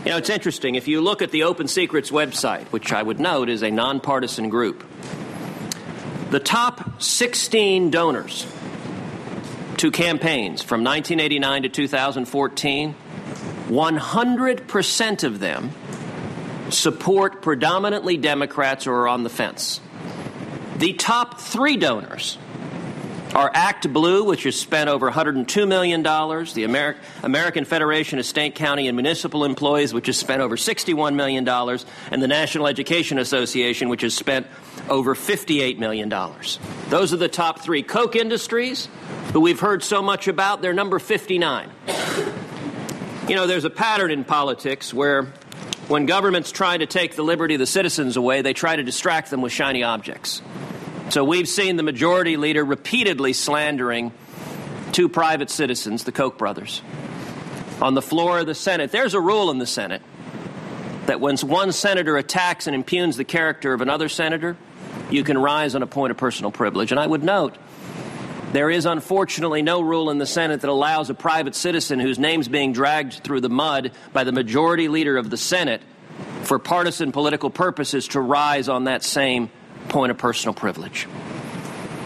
You know, it's interesting. If you look at the Open Secrets website, which I would note is a nonpartisan group, the top 16 donors to campaigns from 1989 to 2014, 100% of them support predominantly Democrats or are on the fence. The top 3 donors are Act Blue, which has spent over $102 million, the American Federation of State, County, and Municipal Employees, which has spent over $61 million, and the National Education Association, which has spent over $58 million. Those are the top 3. Koch Industries, who we've heard so much about, they're number 59. You know, there's a pattern in politics where when governments try to take the liberty of the citizens away, they try to distract them with shiny objects. So we've seen the majority leader repeatedly slandering 2 private citizens, the Koch brothers, on the floor of the Senate. There's a rule in the Senate that when one senator attacks and impugns the character of another senator, you can rise on a point of personal privilege. And I would note, there is unfortunately no rule in the Senate that allows a private citizen whose name's being dragged through the mud by the majority leader of the Senate for partisan political purposes to rise on that same point of personal privilege.